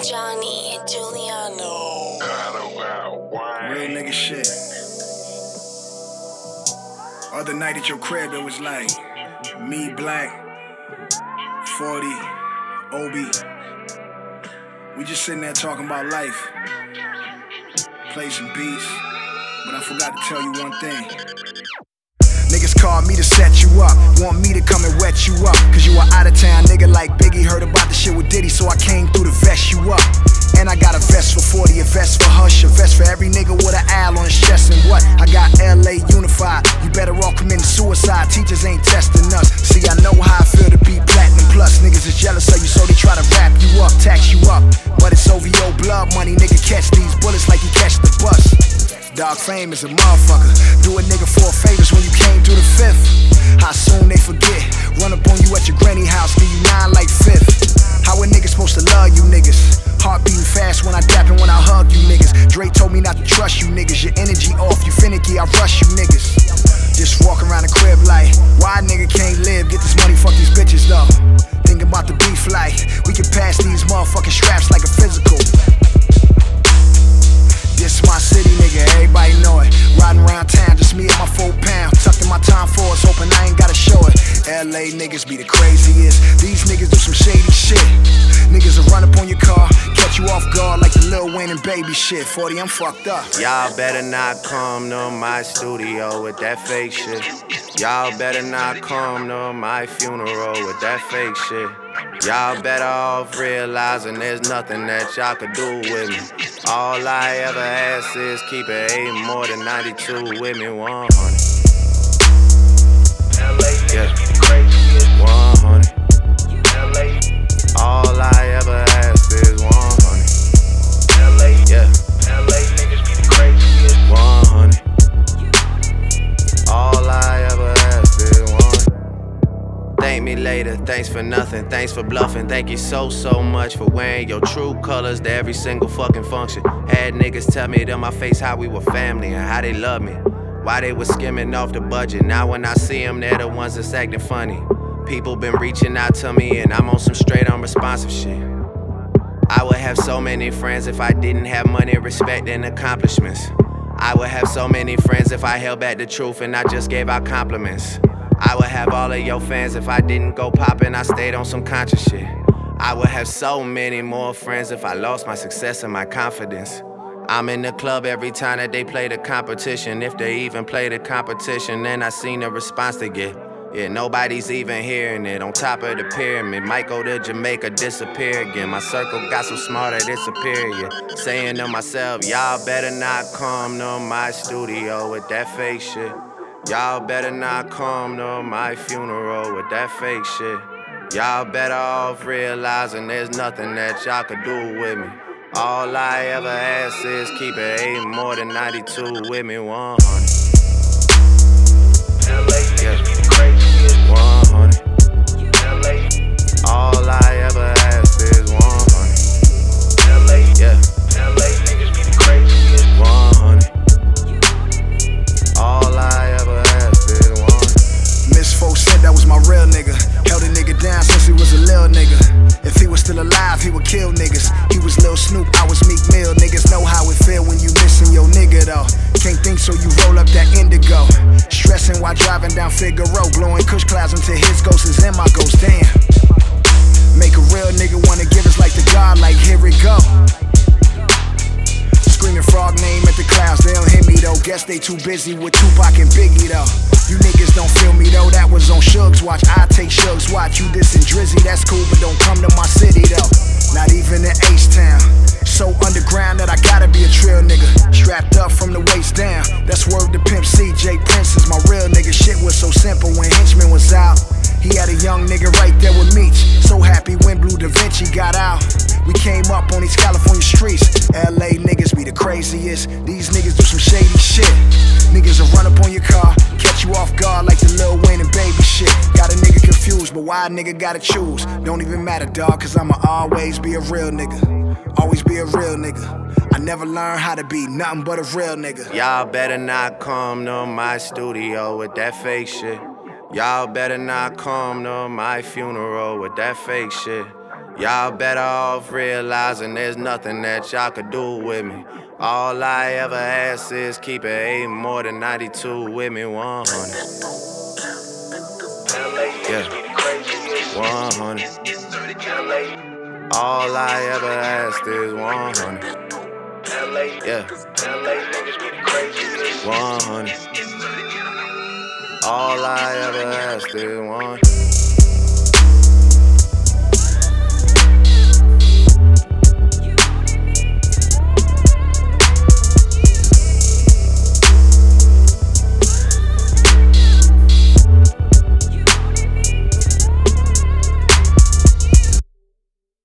Johnny Giuliano. Real nigga shit. Other night at your crib, it was like me, Black, 40, Obi. We just sitting there talking about life. Play some beats, but I forgot to tell you one thing. Niggas called me to set you up, want me to come and wet you up. Cause you a out of town nigga like Biggie, heard about the shit with Diddy, so I came through to vest you up. And I got a vest for 40, a vest for Hush, a vest for every nigga with an owl on his chest. And what? I got LA unified, you better all committing suicide, teachers ain't testing us. See, I know how I feel to be platinum plus. Niggas is jealous of you, so they try to wrap you up, tax you up. But it's OVO blood money, nigga, catch these bullets like you catch the bus. Dog fame is a motherfucker. Do a nigga 4 favors when you came through the 5th. How soon they forget? Run up on you at your granny house, give you 9 like 5th. How a nigga supposed to love you niggas? Heart beating fast when I dap and when I hug you niggas. Dre told me not to trust you niggas. Your energy off, you finicky, I rush you niggas. Just walk around the crib like, why a nigga can't live? Get this money, fuck these bitches though. Thinking about the beef like, we can pass these motherfucking straps like a physical. This my city, nigga, everybody know it. Riding around town, just me and my 4 pound. Tucked in my time force, hoping I ain't gotta show it. LA niggas be the craziest. These niggas do some shady shit. Niggas will run up on your car, catch you off guard like the Lil Wayne and Baby shit. 40, I'm fucked up. Y'all better not come to my studio with that fake shit. Y'all better not come to my funeral with that fake shit. Y'all better off realizing there's nothing that y'all could do with me. All I ever ask is keep it 8 more than 92 with me, 100. Yeah, 100. All I ever ask is 100. Yeah, 100. All I ever ask is 100. Thank me later, thanks for nothing, thanks for bluffing. Thank you so much for wearing your true colors to every single fucking function. Had niggas tell me to my face how we were family and how they love me, why they was skimming off the budget. Now when I see them, they're the ones that's acting funny. People been reaching out to me and I'm on some straight unresponsive shit. I would have so many friends if I didn't have money, respect, and accomplishments. I would have so many friends if I held back the truth and I just gave out compliments. I would have all of your fans if I didn't go poppin', I stayed on some conscious shit. I would have so many more friends if I lost my success and my confidence. I'm in the club every time that they play the competition, if they even play the competition, then I seen the response they get. Yeah, nobody's even hearing it. On top of the pyramid, might go to Jamaica, disappear again. My circle got so smart that it's superior. Saying to myself, y'all better not come to my studio with that fake shit. Y'all better not come to my funeral with that fake shit. Y'all better off realizing there's nothing that y'all could do with me. All I ever ask is keep it 8 more than 92 with me, 100. Yeah. 100. All I ever ask is 100. Yeah. 100. All I ever ask is 100. Miss Fo said that was my real nigga. Held a nigga down since he was a lil nigga. If he was still alive, he would kill niggas. He was Lil Snoop, I was Meek Mill. Niggas know how it feel when you missing your nigga though. Can't think so you roll up that indigo. Stressing while driving down Figaro. Blowing kush clouds until his ghost is in my ghost, damn. Make a real nigga wanna give us like the God, like here we go. Screaming frog name at the clouds, they don't hear me though. Guess they too busy with Tupac and Biggie though. You niggas don't feel me though, that was on Shug's watch. I take Shug's watch, you dissing Drizzy, that's cool, but don't come to my city though. Not even in H-Town. So underground that I gotta be a trill nigga. Strapped up from the waist down, that's word to Pimp C. J Prince is my real nigga. Shit was so simple when Henchman was out. He had a young nigga right there with Meech. So happy when Blue Da Vinci got out. We came up on these California streets. LA niggas be the craziest. These niggas do some shady shit. Niggas will run up on your car, catch you off guard like the Lil Wayne and Baby shit. Got a nigga confused, but why a nigga gotta choose? Don't even matter, dog, cause I'ma always be a real nigga. Always be a real nigga. I never learned how to be nothing but a real nigga. Y'all better not come to my studio with that fake shit. Y'all better not come to my funeral with that fake shit. Y'all better off realizing there's nothing that y'all could do with me. All I ever ask is keep it 8 more than 92 with me, 100. Yeah, 100. All I ever asked is 100. Yeah, 100. All I ever asked is 100.